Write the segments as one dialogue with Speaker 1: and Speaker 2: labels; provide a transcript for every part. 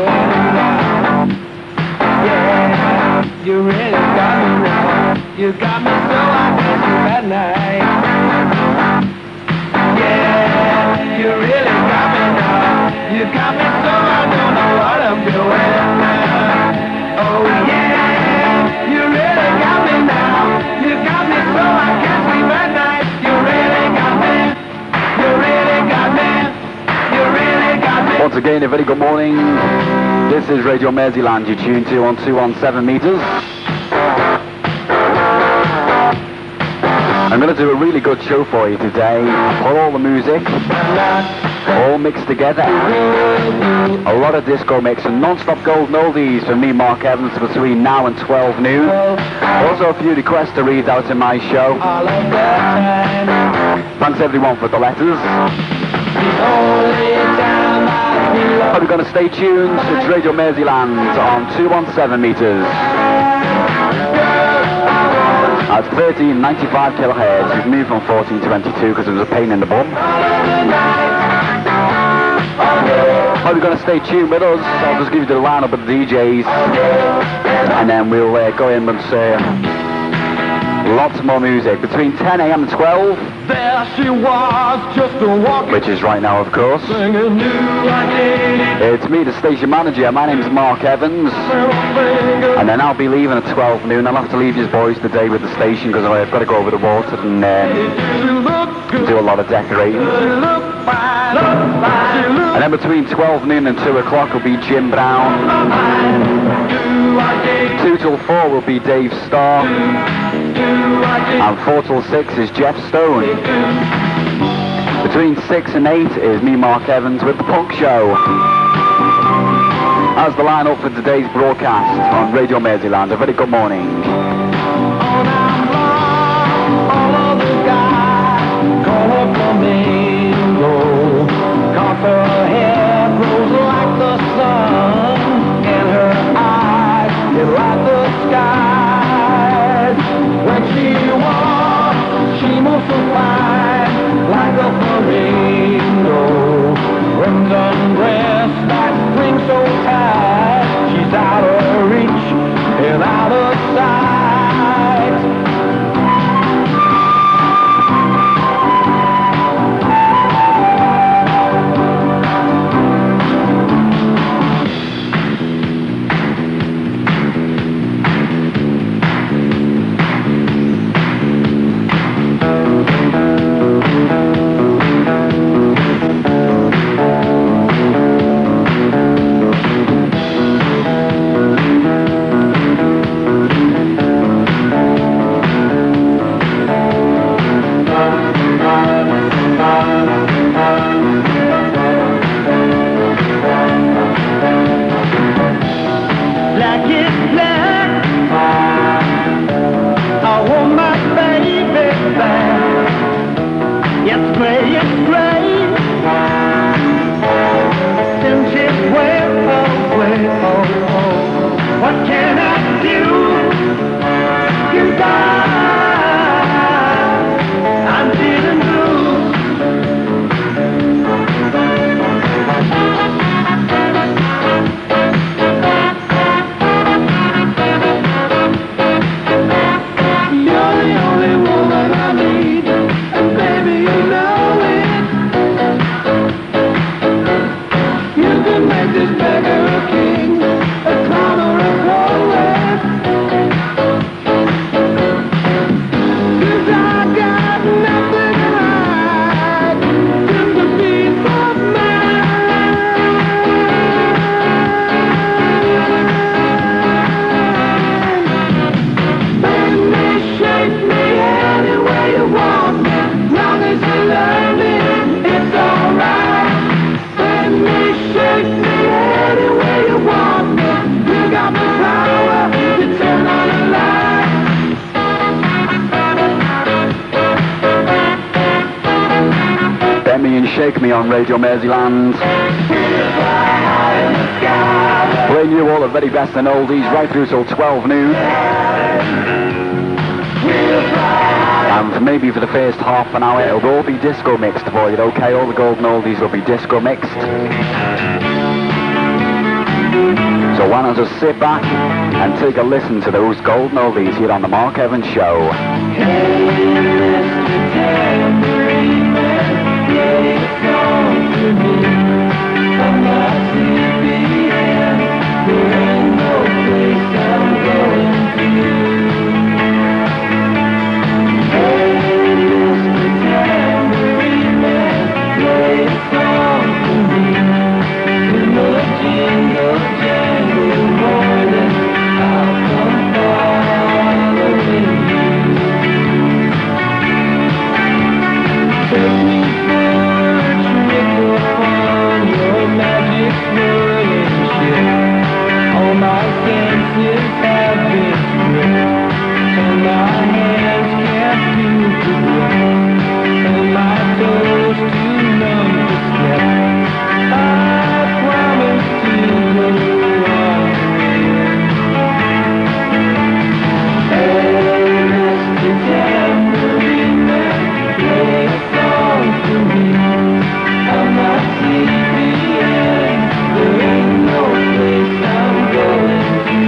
Speaker 1: really now. Yeah, you really got me now. You got me so I can't sleep at night. Yeah, you really got me now. You got me so I don't know what I'm doing now. Oh yeah, you really got me now. You got me so I can't sleep at night. You really got me. You really got me. You really got me.
Speaker 2: Once again, a very good morning. This is Radio Merseyland. You're tuned to on 217 meters. I'm going to do a really good show for you today. Put all the music, all mixed together. A lot of disco mix and non-stop golden oldies from me, Mark Evans, between now and 12 noon. Also a few requests to read out in my show. Thanks everyone for the letters. Hope you're going to stay tuned. It's Radio Merseyland on 217 meters. At 1395 kilohertz, we've moved from 1422 because it was a pain in the bum. Hope you're going to stay tuned with us. I'll just give you the lineup of the DJs, and then we'll go in and say lots more music between 10 a.m. and 12.
Speaker 1: There she was, just a walking,
Speaker 2: which is right now, of course. It's me, the station manager. My name's Mark Evans, and then I'll be leaving at 12 noon. I'll have to leave you boys today with the station because I've got to go over the water and do a lot of decorating. And then between 12 noon and 2 o'clock will be Jim Brown. 2 till 4 will be Dave Starr. And 4 till 6 is Jeff Stone. Between 6 and 8 is me, Mark Evans, with the Punk Show. As the line-up for today's broadcast on Radio Merseyland. A very good morning.
Speaker 1: Her hair grows like the sun, and her eyes get like the skies. When she walks, she moves so fine, like a flamingo. Crimson dress that clings so tight, she's out of reach and out of sight.
Speaker 2: Shake Me on Radio Merseyland. Playing you all the very best and oldies right through till 12 noon. And maybe for the first half an hour it'll all be disco mixed for you, okay? All the golden oldies will be disco mixed. So why not just sit back and take a listen to those golden oldies here on the Mark Evans Show.
Speaker 1: Hey, Mr. Tambourine Man, play a song for me. I'm not sleepy and there ain't no place I'm going to. Hey, Mr. Tambourine Man, play a song for me. In the jingle jangle morning, I'll come following you. Take me for a trip upon your magic swirling ship. All my senses have been stripped, and my hands can't feel the grip, and my toes too numb to step. I promise to go on. Hey, Mr. Tambourine Man, play a song for me. I'm not sleepy and there ain't no place I'm going to.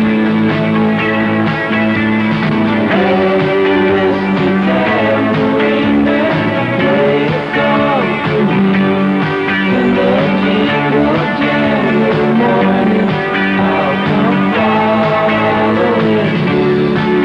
Speaker 1: Hey, Mr. Tambourine Man, play a song for me. In the jingle jangle morning, I'll come following you.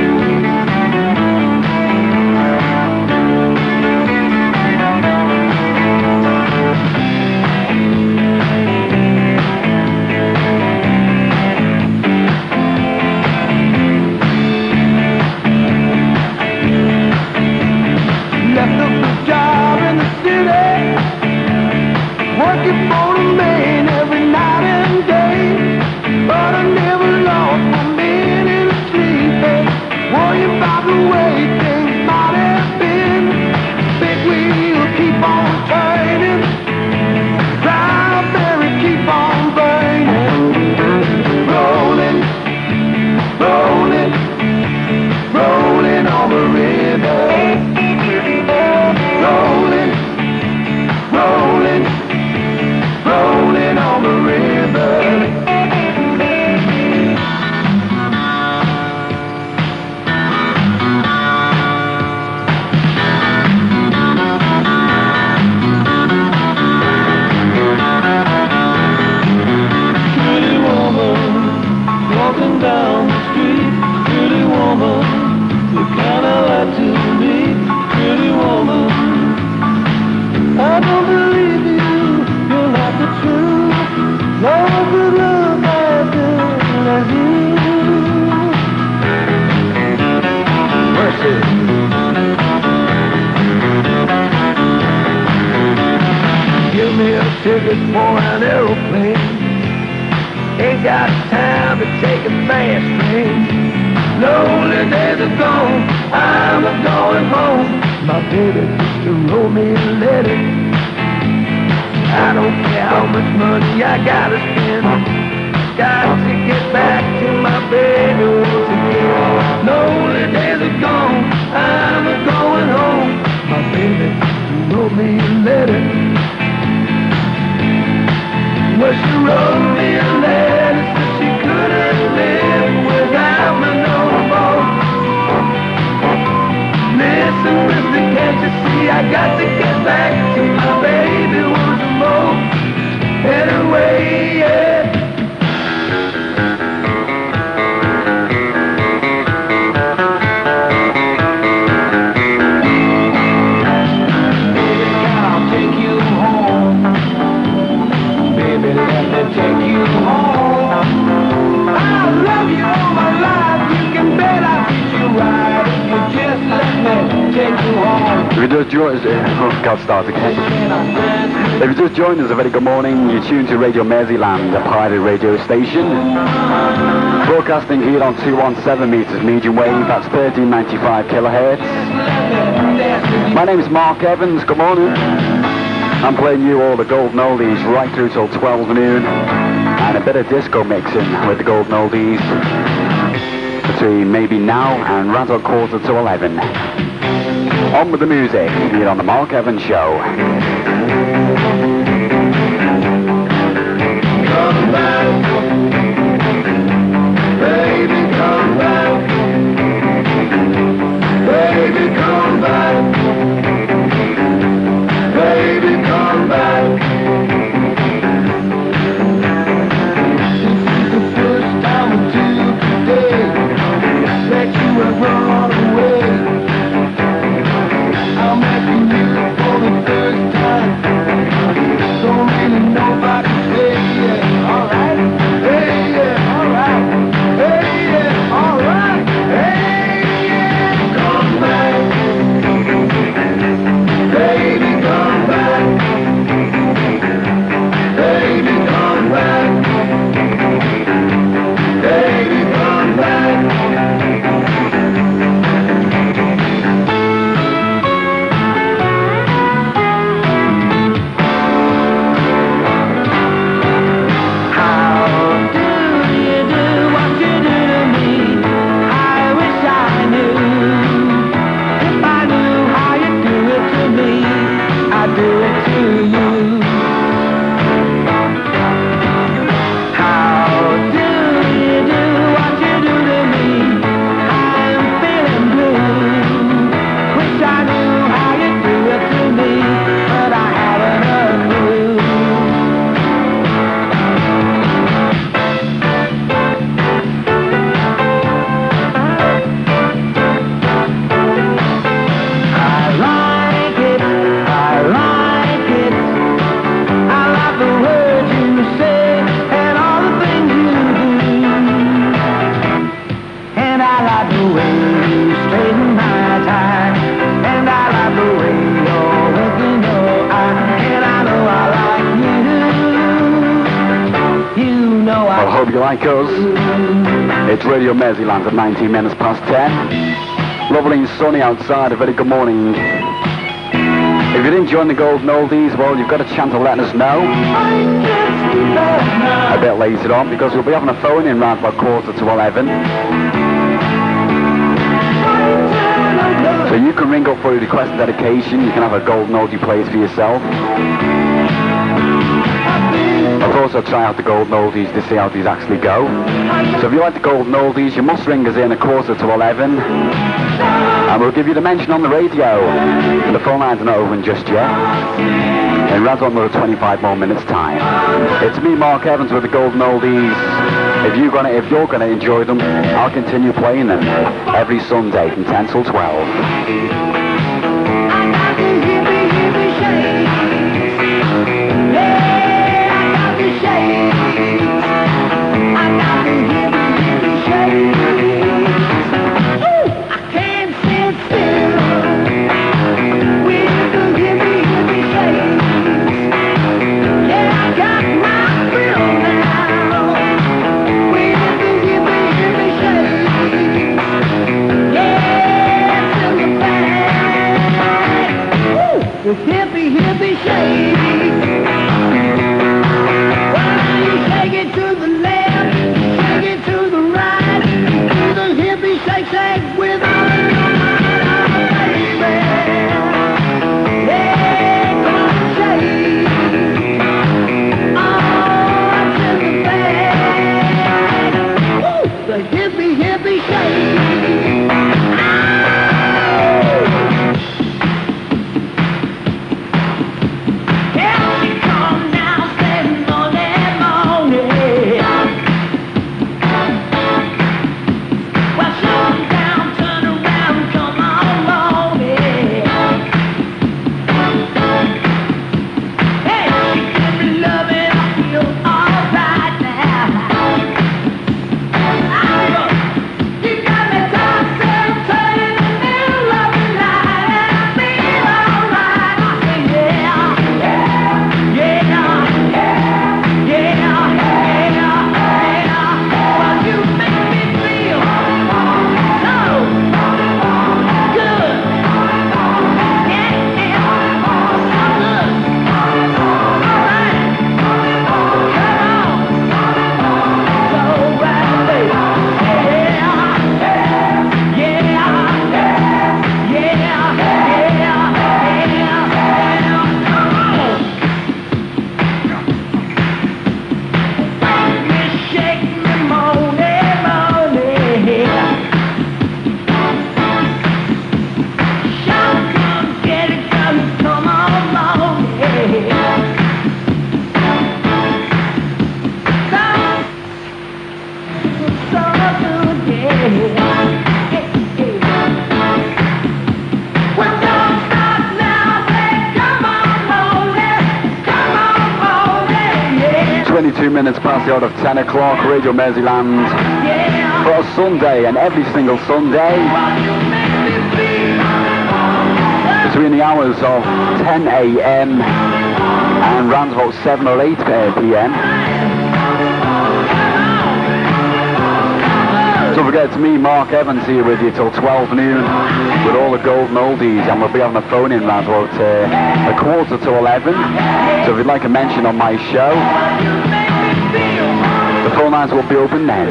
Speaker 1: Left a good job in the city, working for the man every night and day. But I never lost my minute of sleep, worrying about the way things might have been. Big wheel keep on turning, strawberry keep on burning. Rolling, rolling, rolling on the river. Rolling, rolling, rolling on the river. Pretty woman, walking down the street. Pretty woman, you kinda like to me. Pretty woman, I don't believe you, you're not the truth. Love could look as good as you. Mercy. Give me a ticket for an aeroplane. Ain't got time to take a fast train. Lonely days are gone, I'm going home. My baby just to roll me and let it. I don't care how much money I gotta spend. Got to get back to my baby once again. Lonely days are gone, I'm going home. My baby just to roll me and let it. Well, she wrote me a letter, said she couldn't live without me no more. Listen, mister, can't you see I got to get back to my baby once more. Anyway, yeah. Baby, I'll take you home. Baby, let me take you home. I love you all my life. You can bet I'll treat you right. If you just let me take you home.
Speaker 2: If you just joined us, God, start again. If you just joined us, a very good morning. You're tuned to Radio Merseyland, a pirate radio station. Broadcasting here on 217 meters medium wave, that's 1395 kilohertz. My name is Mark Evans, good morning. I'm playing you all the golden oldies right through till 12 noon. And a bit of disco mixing with the golden oldies between maybe now and right on 10:45. On with the music here on the Mark Evans Show.
Speaker 1: Come back.
Speaker 2: like us. It's Radio Merseyland at 19 minutes past 10. Lovely and sunny outside, a very good morning. If you didn't join the Golden Oldies, well, you've got a chance of letting us know a bit later on, because we'll be having a phone in round about 11:15. So you can ring up for a request and dedication. You can have a Golden Oldie plays for yourself. I'll also try out the Golden Oldies to see how these actually go. So if you like the Golden Oldies, you must ring us in at 11:15. And we'll give you the mention on the radio. The phone lines are not open just yet. And around another 25 more minutes time. It's me, Mark Evans, with the Golden Oldies. If you're gonna enjoy them, I'll continue playing them every Sunday from 10 till 12.
Speaker 1: Hippie shake. Well, you shake it to the left, shake it to the right, do the hippie shake shake with all of your might, baby. Yeah, gonna shake all to the back. Woo, the hippie shake.
Speaker 2: Minutes past the hour of 10 o'clock, Radio Merseyland, for a Sunday, and every single Sunday, between the hours of 10 a.m. and round about 7 or 8 p.m. Don't forget, it's me, Mark Evans, here with you till 12 noon with all the Golden Oldies, and we'll be having a phone in round about 11:15. So if you'd like a mention on my show, the phone lines will be open then.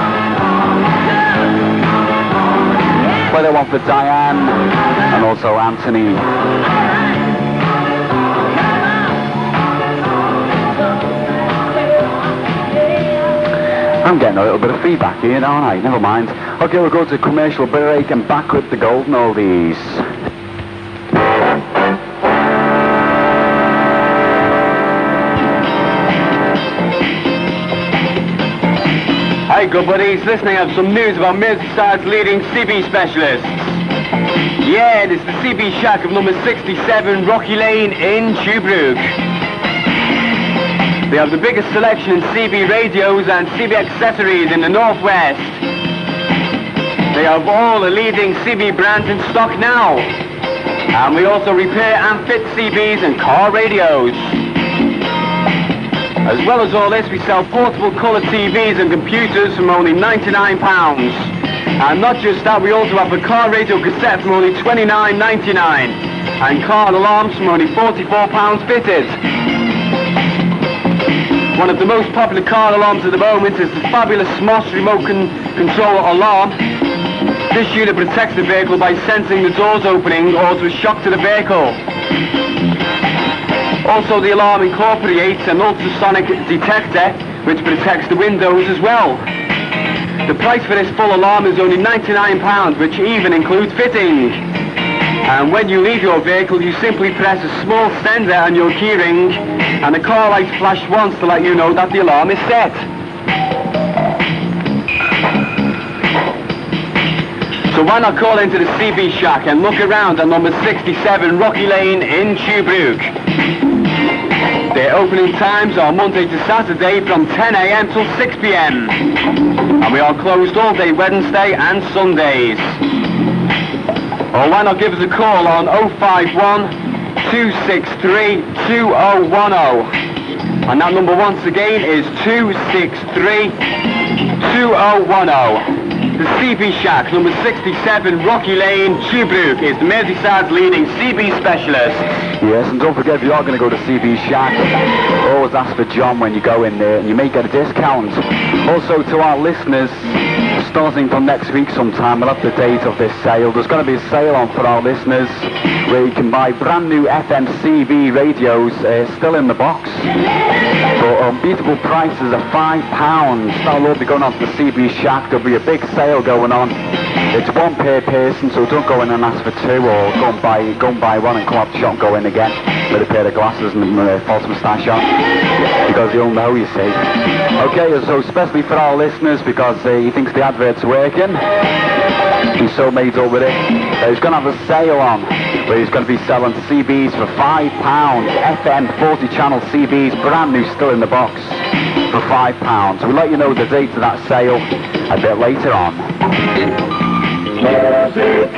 Speaker 2: Play that one for Diane and also Anthony. I'm getting a little bit of feedback here, aren't I? Never mind. Okay, we'll go to commercial break and back with the Golden Oldies.
Speaker 3: Hey good buddies, listening, I have some news about Merseyside's leading CB specialists. Yeah, it's the CB Shack of number 67 Rocky Lane in Tuebrook. They have the biggest selection in CB radios and CB accessories in the Northwest. They have all the leading CB brands in stock now. And we also repair and fit CBs and car radios. As well as all this, we sell portable colour TVs and computers from only £99. And not just that, we also have a car radio cassette from only £29.99. And car alarms from only £44 fitted. One of the most popular car alarms at the moment is the fabulous Moss remote control alarm. This unit protects the vehicle by sensing the doors opening or to a shock to the vehicle. Also, the alarm incorporates an ultrasonic detector which protects the windows as well. The price for this full alarm is only £99, which even includes fitting. And when you leave your vehicle, you simply press a small sender on your keyring and the car lights flash once to let you know that the alarm is set. So why not call into the CB Shack and look around at number 67 Rocky Lane in Tuebrook. Their opening times are Monday to Saturday from 10 a.m. till 6 p.m. And we are closed all day Wednesday and Sundays. Or why not give us a call on 051 263 2010. And that number once again is 263 2010. The CB Shack, number 67, Rocky Lane, Tuebrook, is the Merseyside's leading CB specialist.
Speaker 2: Yes, and don't forget, if you are going to go to CB Shack, always ask for John when you go in there, and you may get a discount. Also, to our listeners, starting from next week sometime, we'll have the date of this sale. There's going to be a sale on for our listeners, where you can buy brand new FM CB radios, still in the box, for unbeatable prices of £5. That'll all be going on to the CB Shack. There'll be a big sale going on. It's one per person, so don't go in and ask for two, or go and buy one and come up the shop and go in again with a pair of glasses and a false moustache on, because you'll know, you see. Okay, so especially for our listeners, because he thinks the advert's working, he's so made up with it. He's going to have a sale on, where he's going to be selling CBs for £5, FM 40 channel CBs, brand new, still in the box, for £5. We'll let you know the date of that sale a bit later on. Music.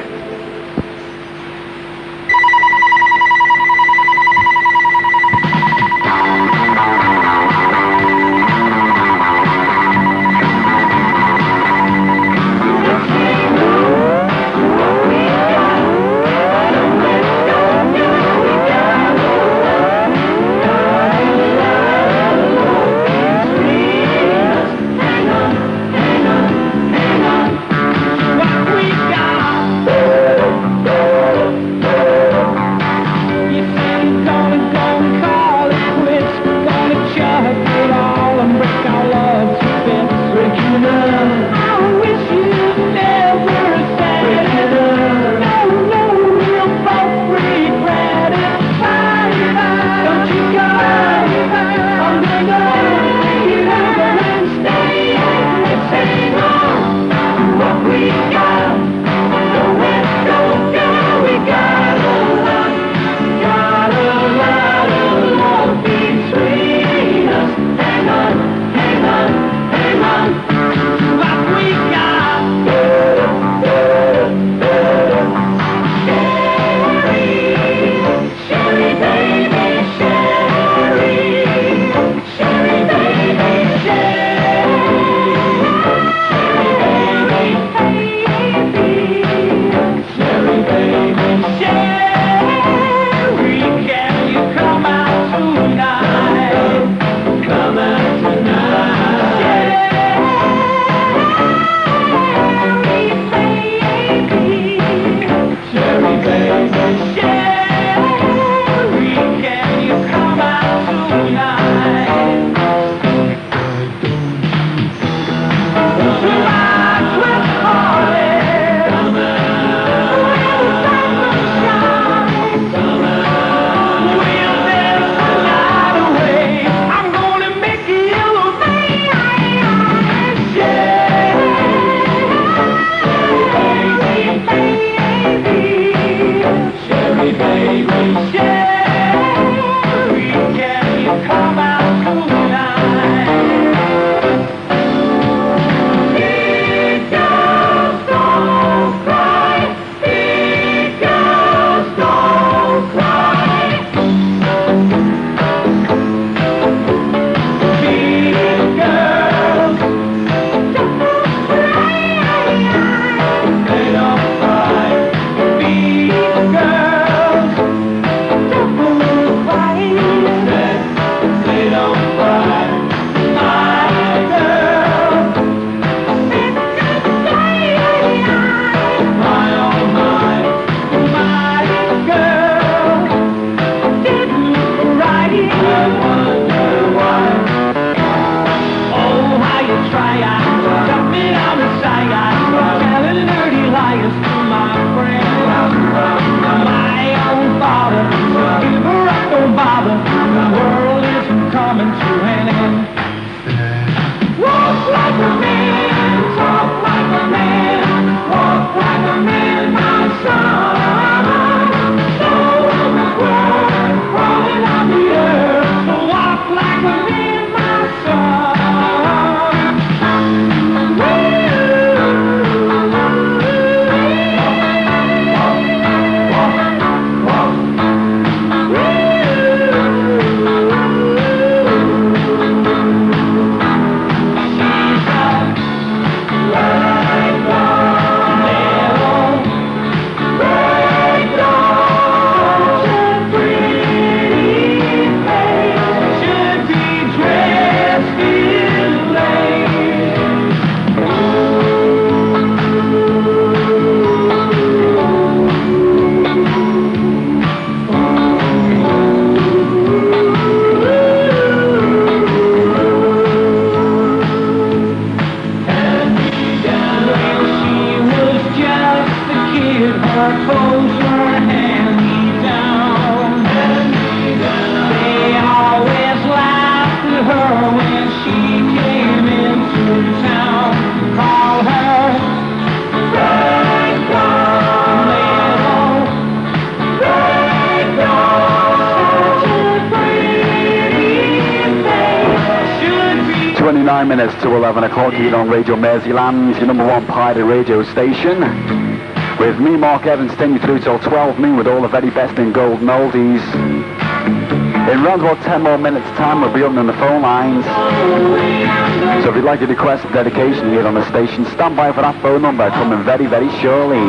Speaker 2: 29 minutes to 11 o'clock here on Radio Merseyland, your number one pirate radio station. With me, Mark Evans, taking you through till 12 noon with all the very best in golden oldies. In around about 10 more minutes time, we'll be opening the phone lines. So if you'd like to request a dedication here on the station, stand by for that phone number coming very, very shortly.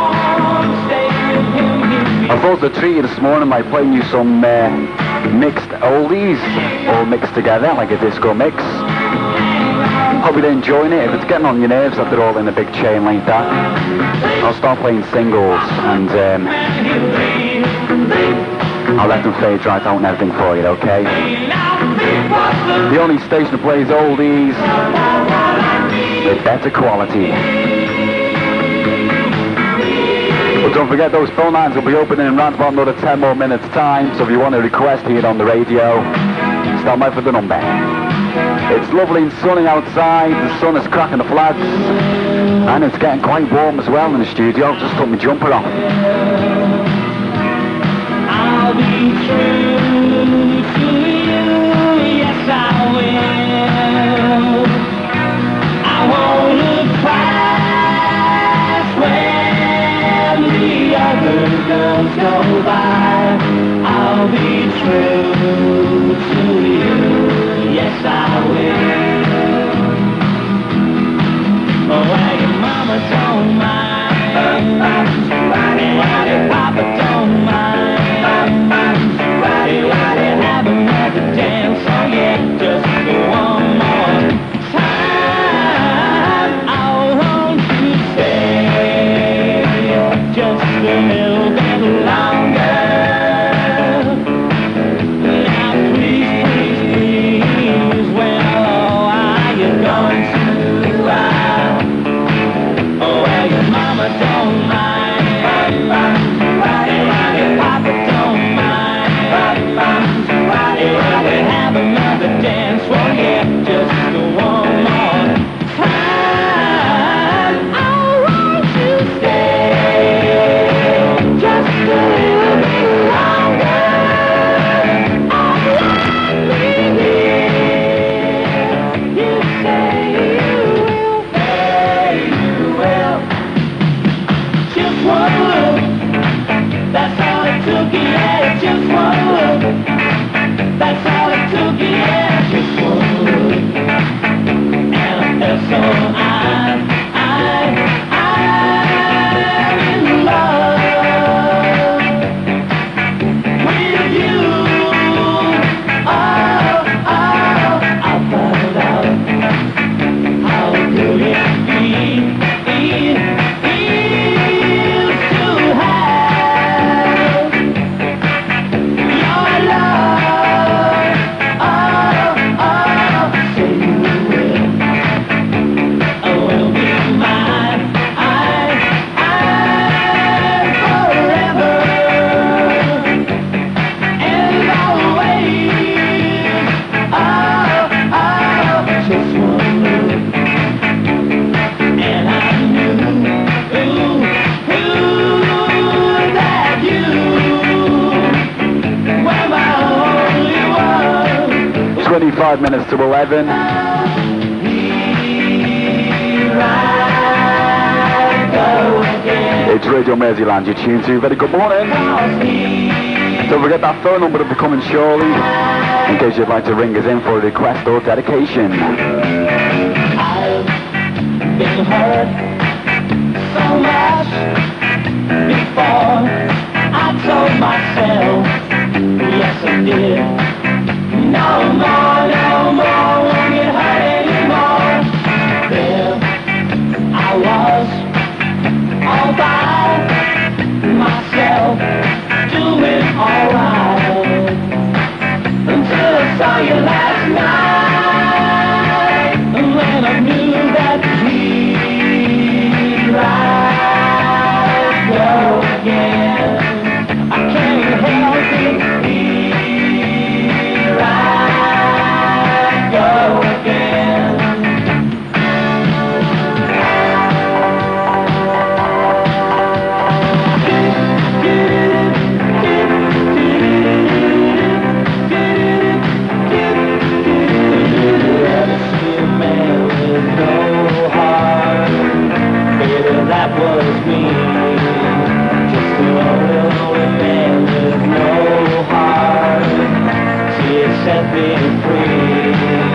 Speaker 2: I thought to treat you this morning by playing you some mixed oldies, all mixed together like a disco mix. Hope you're enjoying it. If it's getting on your nerves that they're all in a big chain like that, I'll start playing singles and I'll let them fade right out and everything for you, okay? The only station that plays oldies with better quality. But don't forget, those phone lines will be opening in around about another 10 more minutes time, so if you want to request here on the radio, stand by for the number. It's lovely and sunny outside, the sun is cracking the flags, and it's getting quite warm as well in the studio. Just put my jumper on.
Speaker 1: I'll be true to you, yes I will. I won't look past when the other girls go by. I'll be true to you, yes I will. Oh, well, your mama don't mind, and your papa don't mind. Have another dance, oh yeah, just one more time. I want to stay just a little bit longer. Now please, please, please, well, are you going to oh, well, your mama don't mind, and your papa don't mind. Have another dance, well, yeah, just one more time. I want to stay just a little bit longer. I won't be here. You say you will. Just one look, that's all it took, yeah, just one look. That's all it took, yeah, just one look. And I felt so I'm in love with you. Oh, I found out how good it feels to have your love. Say you will. Oh, will be mine. Forever and always. Just one look, and I knew that you were my only one.
Speaker 2: 25 minutes to 11. It's Radio Merseyland you're tuned to. Very good morning. Don't forget that phone number will be coming shortly in case you'd like to ring us in for a request or dedication.
Speaker 1: I've been hurt so much before. I told myself, yes I did. No more, won't get hurt anymore. There I was, all by myself, doing alright, until I saw you last night, and when I knew that here I go again. I can't help it, that was me. Just a lonely man with no heart. She had set me free.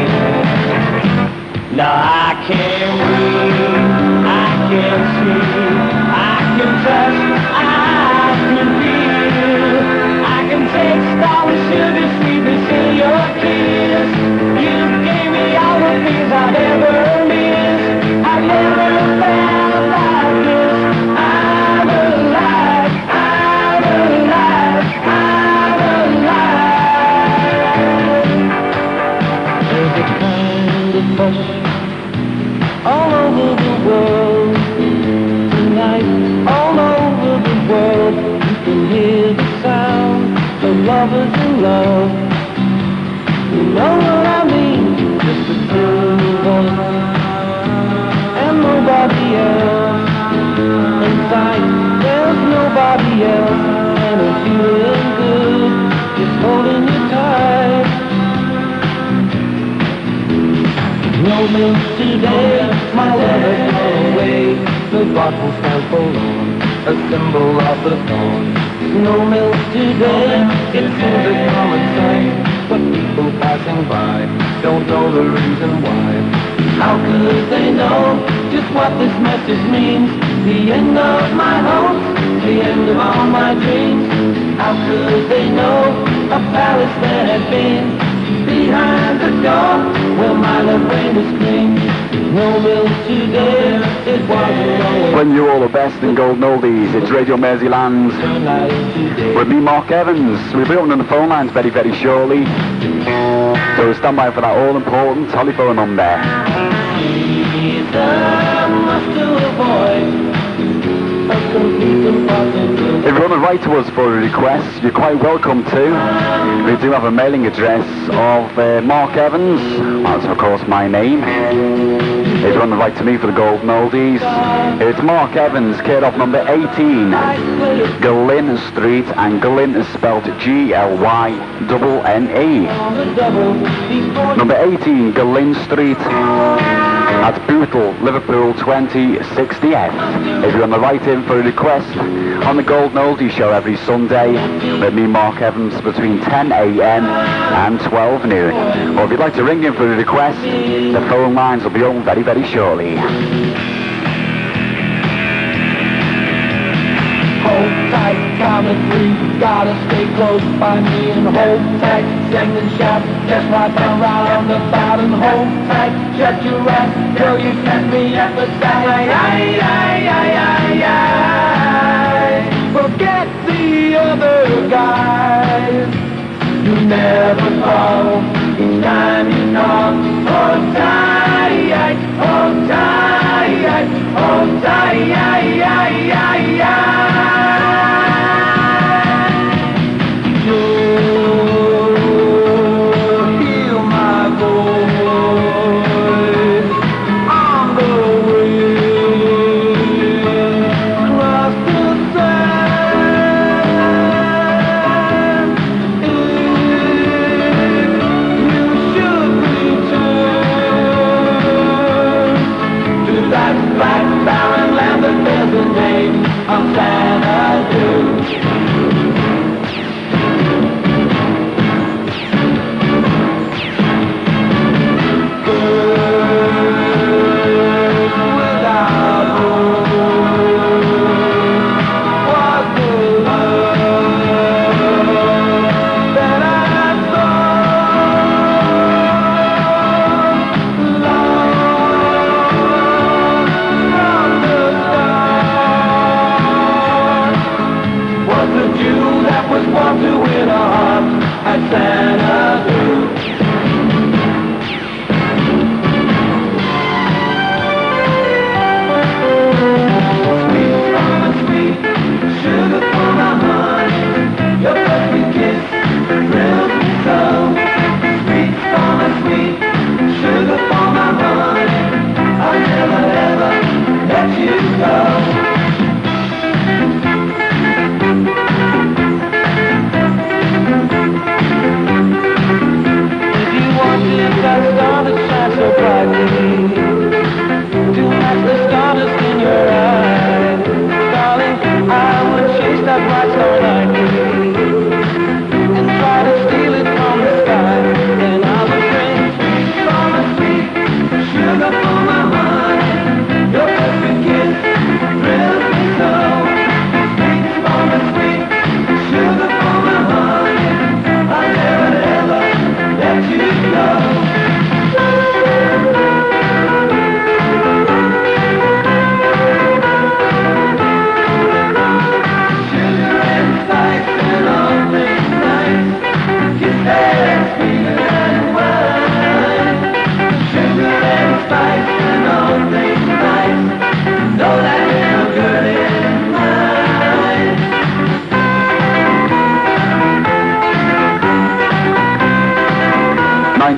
Speaker 1: Now I can read, I can see, I can touch, I can feel. I can taste all the sugar sweetness in your kiss. You gave me all the things I'd ever miss. I never felt like this. I'm alive, I'm alive, I'm alive. There's a kind of hush all over the world tonight, all over the world. You can hear the sound of lovers in love. You know what I mean? Just the two of us and nobody else. Inside, there's nobody else, and I'm feeling good, just holding you tight. No milk today, my lover gone away. The bottle stands forlorn, a symbol of the thorn. No milk today, it seems a common sight, but people passing by don't know the reason why. How could they know just what this message means? The end of my hopes, the end of all my dreams. How could they know a palace there had been behind the door where my love reigned was clean? No milk today, it wasn't always.
Speaker 2: Bring you all the best in golden oldies. It's Radio Merseyland with me, Mark Evans. We'll be opening the phone lines very, very shortly. So stand by for that all-important telephone number. If you want to write to us for a request, you're quite welcome to. We do have a mailing address of Mark Evans. That's of course my name. If you want to write to me for the golden oldies, it's Mark Evans, care of number 18, Glyn Street, and Glyn is spelled Glynne. Number 18, Glyn Street, at Bootle, Liverpool 2060F. If you want to write in for a request on the Golden Oldies show every Sunday with me, Mark Evans, between 10 a.m. and 12 noon. Or if you'd like to ring in for a request, the phone lines will be on very, very shortly.
Speaker 1: Hold tight, comet free, gotta stay close by me and hold tight, sing and shout, just right around about and hold tight, shut your eyes, girl, you keep me at the side, forget the other guys, you never fall, each time you knock, hold tight, hold tight, hold tight, hear my voice on the wind, across the sand. If you should return,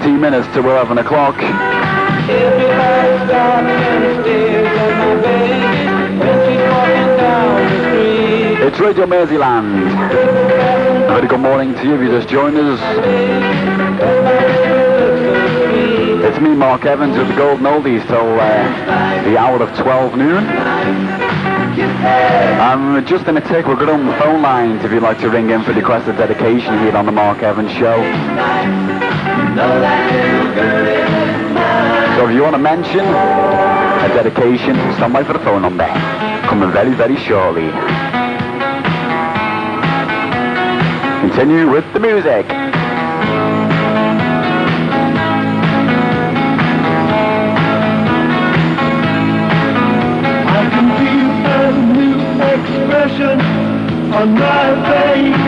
Speaker 2: 17 minutes to 11 o'clock.
Speaker 1: Everybody's stopping and stares at my baby when she's walking down the street.
Speaker 2: It's Radio Merseyland. A very good morning to you if you just joined us. It's me, Mark Evans, with the Golden Oldies till the hour of 12 noon. Just in a tick, we're good on the phone lines if you'd like to ring in for requested dedication here on the Mark Evans Show. So if you want to mention a dedication, stand by for the phone number. Coming very, very shortly. Continue with the music.
Speaker 1: I can feel a new expression on my face.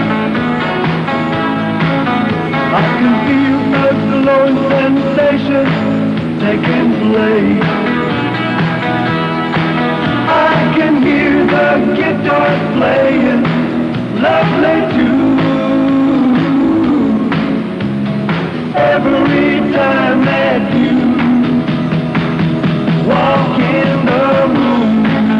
Speaker 1: I can feel a glowing sensation taking place. I can hear the guitar playing lovely tune. Every time that you walk in the room,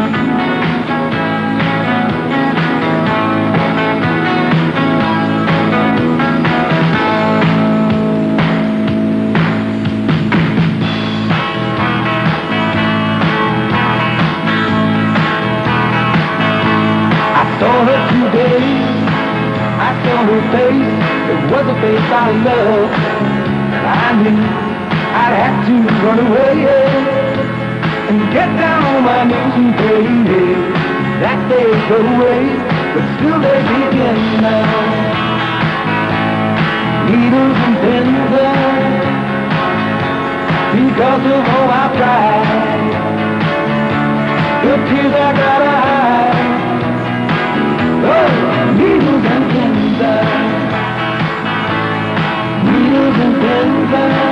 Speaker 1: I saw her today, I saw her face, it was a face I loved, and I knew I'd have to run away and get down on my knees and pray that they go away, but still they begin now. Needles and pins because of all I've tried, the tears I gotta hide. Oh, needles and pins, needles and pins,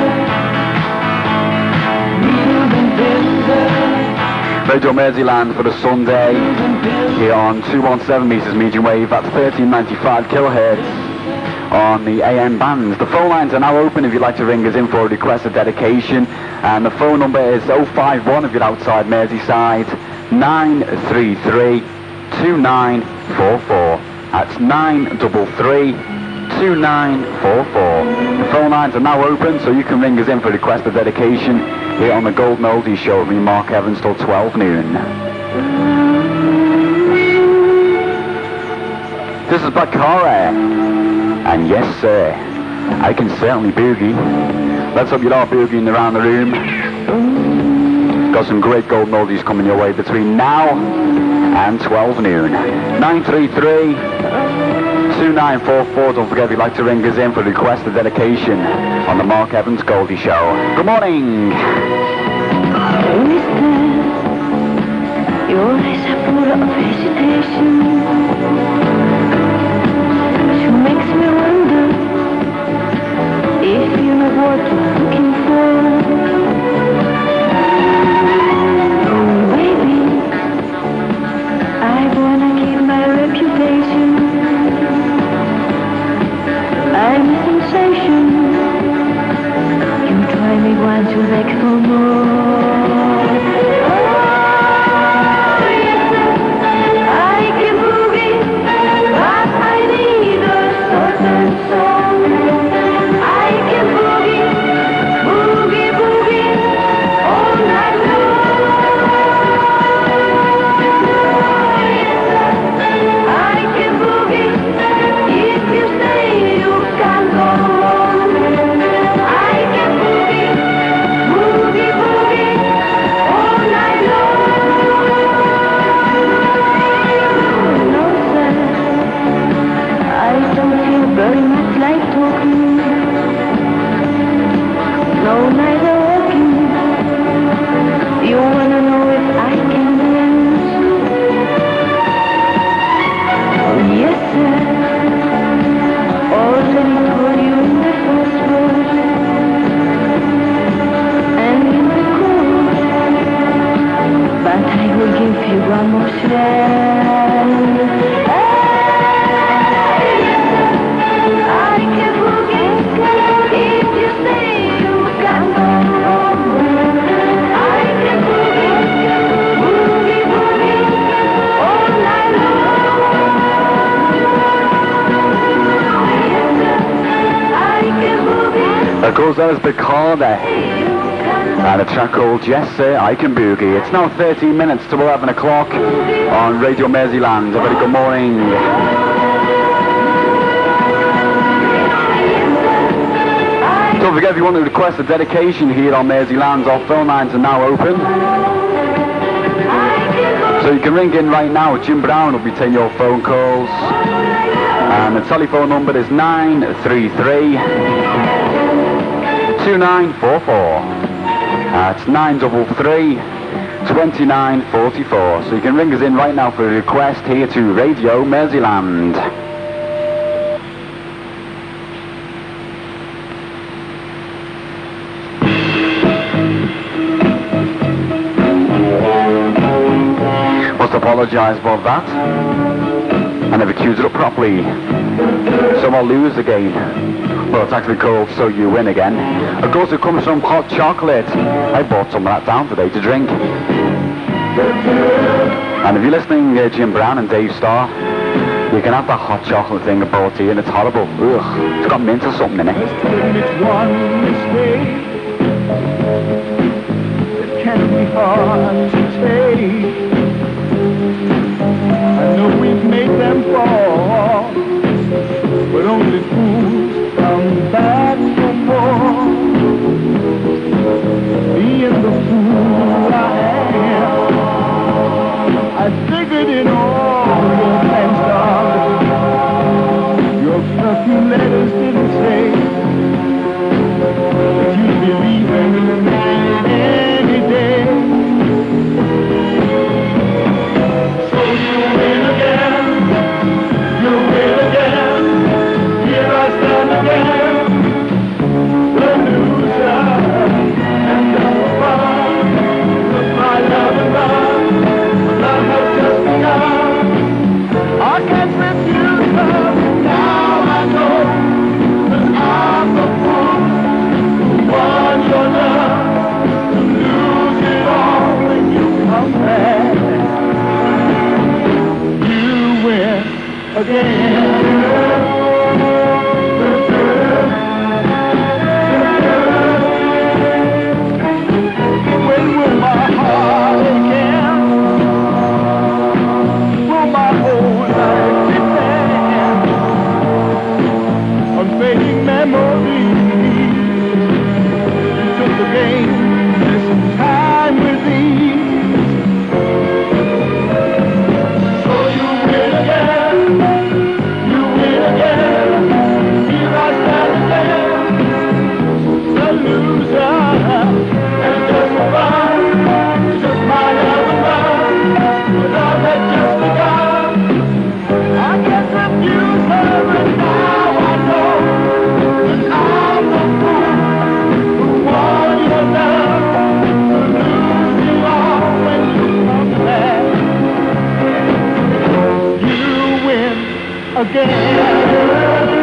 Speaker 1: needles and pins.
Speaker 2: Radio Merseyland for the Sunday here on 217 meters medium wave at 1395 kilohertz on the AM bands. The phone lines are now open if you'd like to ring us in for a requested dedication, and the phone number is 051 if you're outside Merseyside, 933 2944. That's 933 2944. The phone lines are now open, so you can ring us in for a requested dedication here on the Golden Oldies Show with me, Mark Evans, till 12 noon. This is Black Horror, and yes, sir, I can certainly boogie. Let's hope you're all boogieing around the room. Got some great Golden Oldies coming your way between now and 12 noon. 933 2944. Don't forget if you'd like to ring us in for a requested dedication on the Mark Evans Goldie Show. Good morning.
Speaker 4: Your eyes are full of hesitation. She makes me wonder if you know what you're looking for. Oh, baby, I wanna keep my reputation. I'm a sensation. You try me once, you beg for more. I can forget if you say
Speaker 2: Those are Big Harder. And a track called Yes Sir, I Can Boogie. It's now 13 minutes to 11 o'clock on Radio Merseyland. A very good morning. Don't forget, if you want to request a dedication here on Merseyland, our phone lines are now open. So you can ring in right now. Jim Brown will be taking your phone calls. And the telephone number is 933-2944. It's 933-2944. So you can ring us in right now for a request here to Radio Merseyland. Must apologise about that. I never queued it up properly. So I'll lose the game. Well, it's actually called So You Win Again. Of course, it comes from hot chocolate. I bought some of that down today to drink. And if you're listening, Jim Brown and Dave Starr, you can have that hot chocolate thing I bought here, and it's horrible. Ugh, it's got mint or something in it.
Speaker 1: It's one mistake that can be hard to take. I know we've made them fall, but only fools come back for more. Being the fool I am, I figured in all your plans, darling. Your perfume letters didn't say that you'd be leaving any day. So you win again, you win again. Here I stand again, the loser, and the fun of my love and love. Love has just begun. I can't refuse her. Now I know that I'm the fool who won your love, to lose it all when you come back. You win again. When will my heart again? Will my whole life depend on fading memories? You took the game, some time with these. So you win again, you win again. Here I stand again, the loser, and just for fun, just my love and love, the love had just begun. I can't refuse her, and now I know that I'm the fool who won your love, to lose it all when you come back. You win again.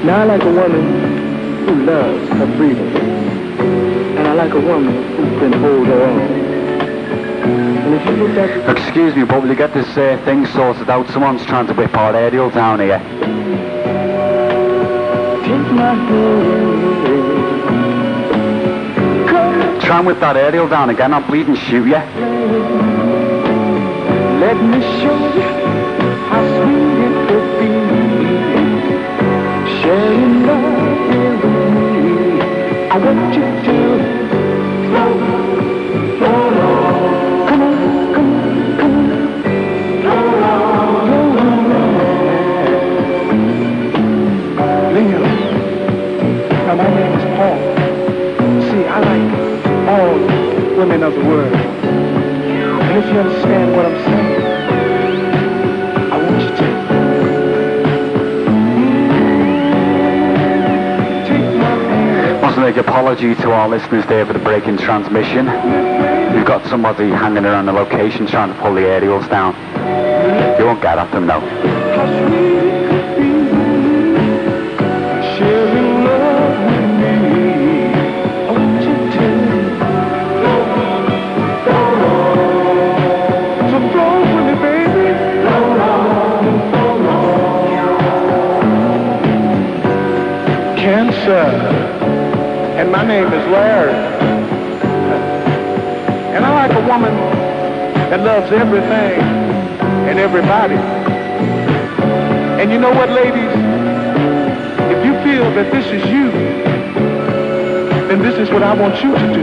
Speaker 1: Now I like a woman who loves her freedom. And I like a woman who can hold her own. And if you look at...
Speaker 2: Excuse me, but will you get this thing sorted out? Someone's trying to whip our aerial down here.
Speaker 1: Take my hand. Come,
Speaker 2: Try and whip that aerial down again, I'll bleed and shoot you.
Speaker 1: let me show you how sweet it could be. Sharing love with me. I want you to flow, flow on. Come on, come on, come on. Flow on, Leo, now my name is Paul. See, I like all women of the world. And if you understand what I'm saying, I want you to take my hand.
Speaker 2: Wants to make an apology to our listeners there for the break in transmission. We've got somebody hanging around the location trying to pull the aerials down. You won't get at them now.
Speaker 1: How sweet it could be, sharing love with me. I want you to so flow with me, baby. Cancer, and my name is Larry. And I like a woman that loves everything and everybody. And you know what, ladies? If you feel that this is you, then this is what I want you to do.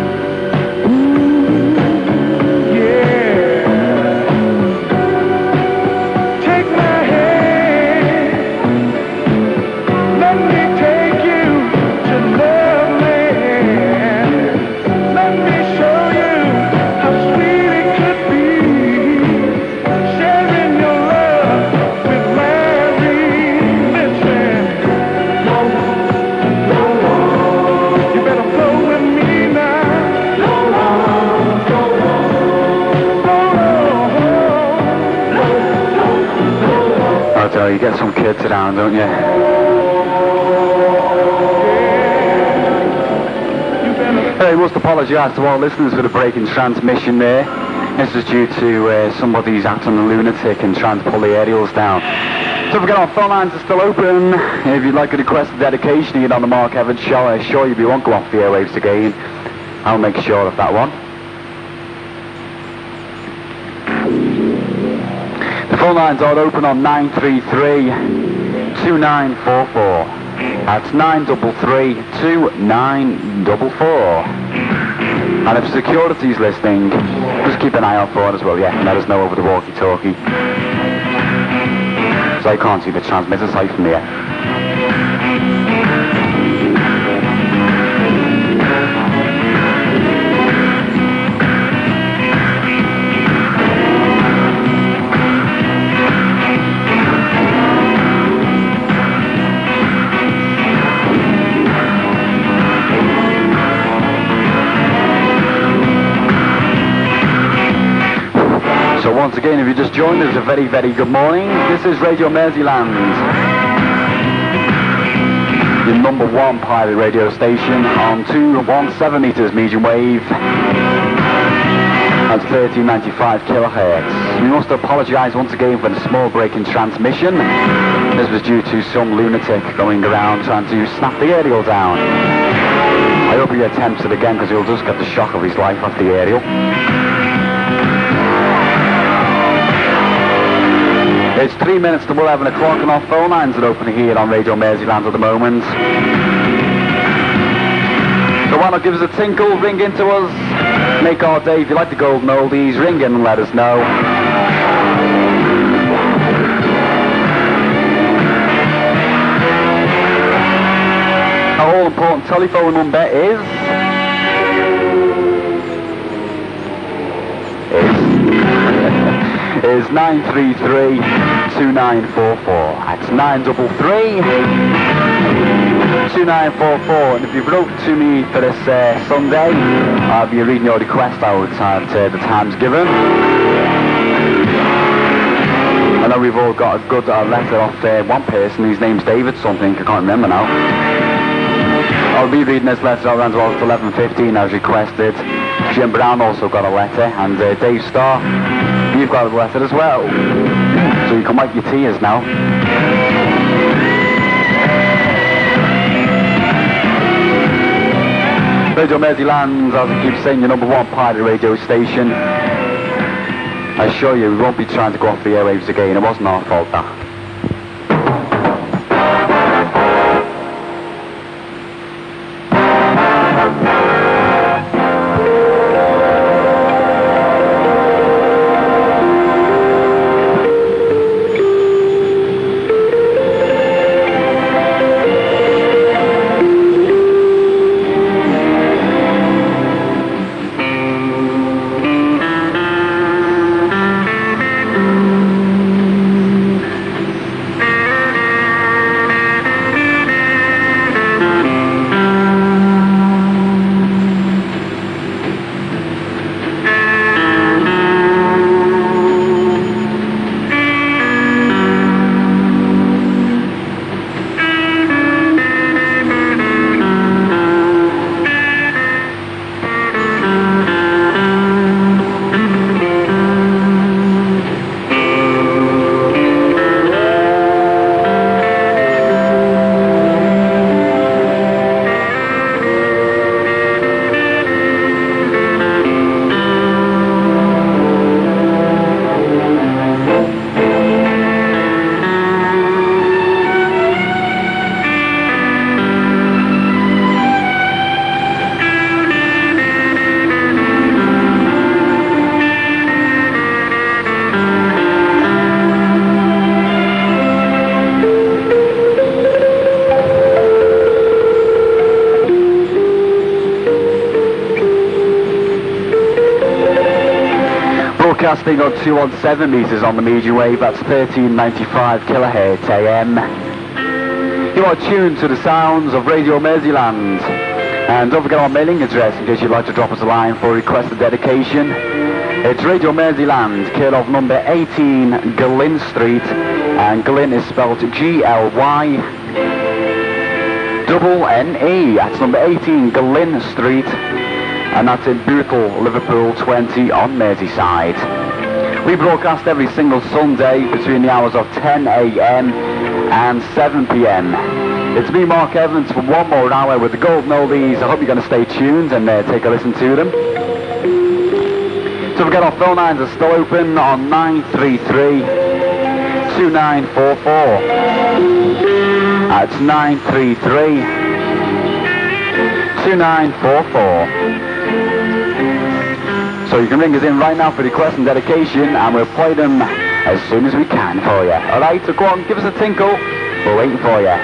Speaker 1: Yeah. Take my hand. Let me take you to love land. Let me show you how sweet it could be. Sharing your love with Larry. Listen. You better flow with me now.
Speaker 2: I'll tell you, get some kids around, don't you?
Speaker 1: You better.
Speaker 2: Hey, must apologise to all listeners for the break in transmission there. This is due to somebody's acting a lunatic and trying to pull the aerials down. Don't forget our phone lines are still open. If you'd like to request a dedication here on the Mark Evans Show, I assure you we won't go off the airwaves again. I'll make sure of that one. The phone lines are open on 933-2944. That's 933-2944. And if security's listening, just keep an eye out for it as well, yeah. Let us know over the walkie-talkie. So I can't see the transmitter site from here. So once again, if you just joined us, a very, very good morning. This is Radio Merseyland, your number one pirate radio station on 217 meters medium wave. That's 1395 kilohertz. We must apologise once again for the small break in transmission. This was due to some lunatic going around trying to snap the aerial down. I hope he attempts it again because he'll just get the shock of his life off the aerial. It's 3 minutes to 11 o'clock and our phone lines are open here on Radio Merseyland at the moment. So why not give us a tinkle, ring into us, make our day. If you like the golden oldies, ring in and let us know. Our all-important telephone number is 933-2944. That's 933-2944. And if you wrote to me for this Sunday, I'll be reading your request out at the times given. And I we've all got a good letter off one person whose name's David something, I can't remember now. I'll be reading this letter around about 11:15 as requested. Jim Brown also got a letter, and Dave Starr, you've got a letter as well. So you can wipe your tears now. Radio Merseyland, as I keep saying, your number one pirate radio station. I assure you, we won't be trying to go off the airwaves again. It wasn't our fault, that. Broadcasting on 217 meters on the medium wave, that's 1395 kilohertz AM. You are tuned to the sounds of Radio Merseyland. And don't forget our mailing address in case you'd like to drop us a line for a request of dedication. It's Radio Merseyland, care of number 18 Glyn Street, and Glyn is spelled Glynne. That's number 18 Glyn Street, and that's in Bootle, Liverpool 20 on Merseyside. We broadcast every single Sunday between the hours of 10 a.m. and 7 p.m. It's me, Mark Evans, for one more hour with the Golden Oldies. I hope you're going to stay tuned and take a listen to them. Don't forget our phone lines are still open on 933-2944. That's 933-2944. So you can ring us in right now for requests and dedication, and we'll play them as soon as we can for you. Alright, so go on, give us a tinkle. We're waiting for you.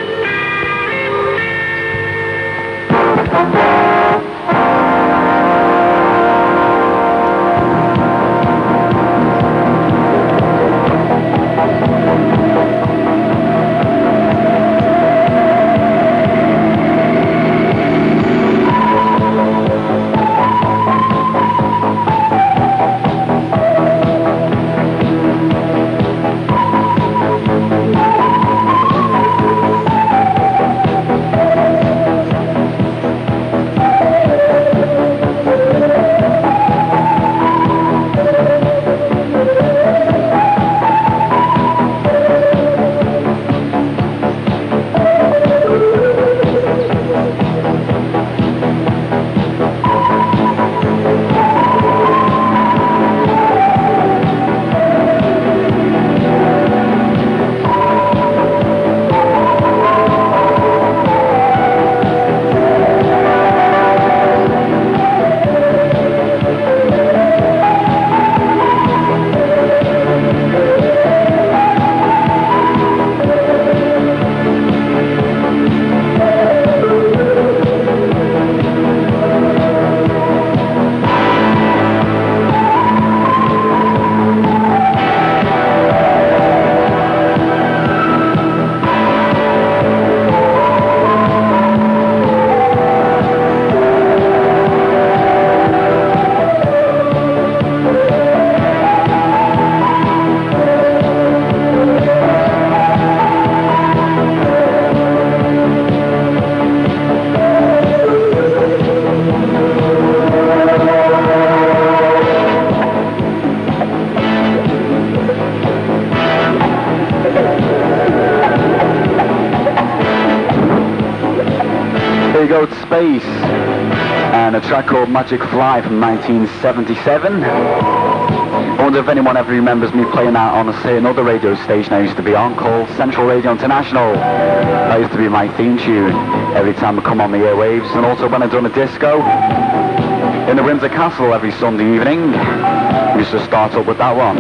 Speaker 2: Go to Space and a track called Magic Fly from 1977. I wonder if anyone ever remembers me playing that on another radio station I used to be on called Central Radio International. That used to be my theme tune every time I come on the airwaves, and also when I done a disco in the Windsor Castle every Sunday evening. We used to start up with that one.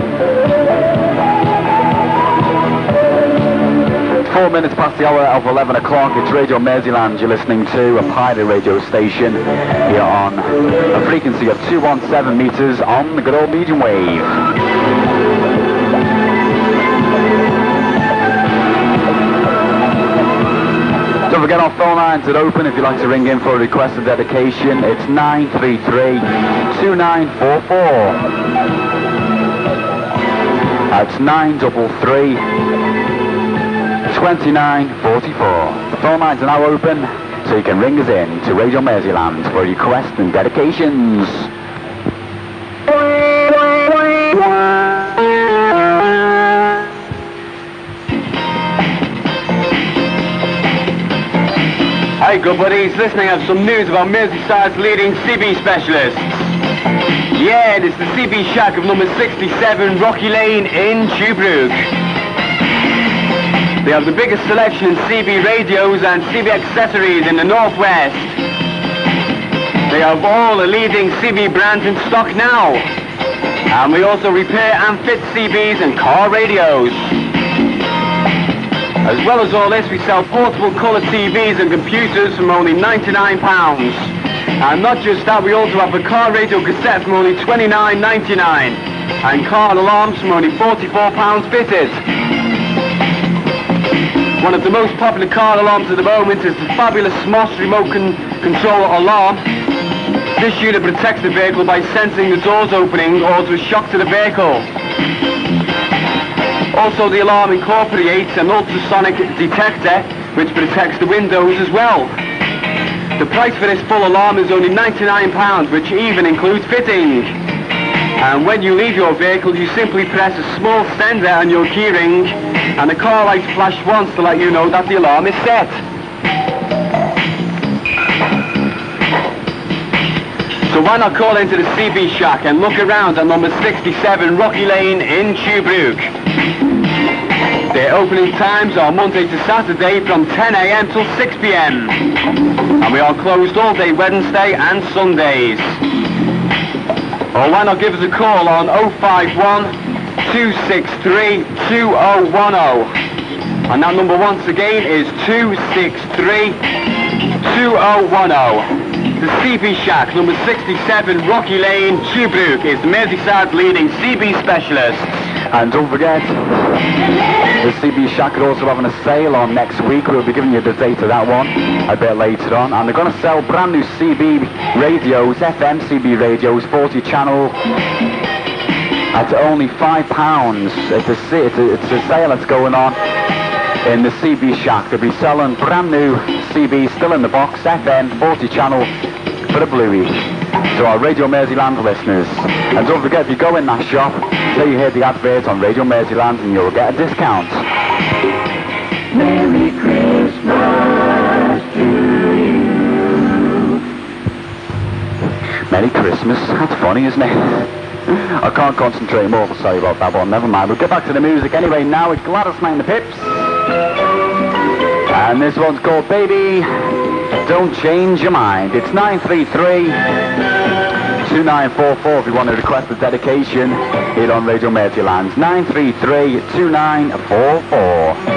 Speaker 2: 4 minutes past the hour of 11 o'clock, it's Radio Merseyland. You're listening to a pirate radio station here on a frequency of 217 meters on the good old medium wave. Don't forget our phone lines are open if you'd like to ring in for a request of dedication. It's 933-2944. That's 933-2944. The phone lines are now open, so you can ring us in to Radio Merseyland for requests and dedications.
Speaker 3: Hey good buddies, listening I have some news about Merseyside's leading CB specialists. Yeah, it's the CB Shack of number 67 Rocky Lane in Tuebrook. They have the biggest selection in CB radios and CB accessories in the Northwest. They have all the leading CB brands in stock now. And we also repair and fit CBs and car radios. As well as all this, we sell portable colour TVs and computers from only £99. And not just that, we also have a car radio cassette from only £29.99. And car alarms from only £44 fitted. One of the most popular car alarms at the moment is the fabulous Moss remote control alarm. This unit protects the vehicle by sensing the doors opening or to a shock to the vehicle. Also, the alarm incorporates an ultrasonic detector which protects the windows as well. The price for this full alarm is only £99, which even includes fitting. And when you leave your vehicle, you simply press a small sender on your keyring and the car lights flash once to let you know that the alarm is set. So why not call into the CB Shack and look around at number 67 Rocky Lane in Tuebrook. Their opening times are Monday to Saturday from 10 a.m. till 6 p.m. And we are closed all day Wednesday and Sundays. Or why not give us a call on 051-263-2010. And that number once again is 263-2010. The CB Shack, number 67 Rocky Lane, Tuebrook, is Merseyside's leading CB specialist.
Speaker 2: And don't forget, the CB Shack are also having a sale on next week. We'll be giving you the date of that one a bit later on. And they're going to sell brand new CB radios, FM CB radios, 40 channel, at only £5. It's a sale that's going on in the CB Shack. They'll be selling brand new CB, still in the box, FM, 40 channel, for a bluey. To our Radio Merseyland listeners. And don't forget, if you go in that shop, say you hear the advert on Radio Merseyland and you'll get a discount.
Speaker 1: Merry Christmas to you.
Speaker 2: Merry Christmas. That's funny, isn't it? I can't concentrate more, sorry about that one. Never mind. We'll get back to the music anyway. Now it's Gladys Knight and the Pips. And this one's called Baby, Don't Change Your Mind. It's 933-2944 if you want to request a dedication here on Radio Merseyland. 933-2944.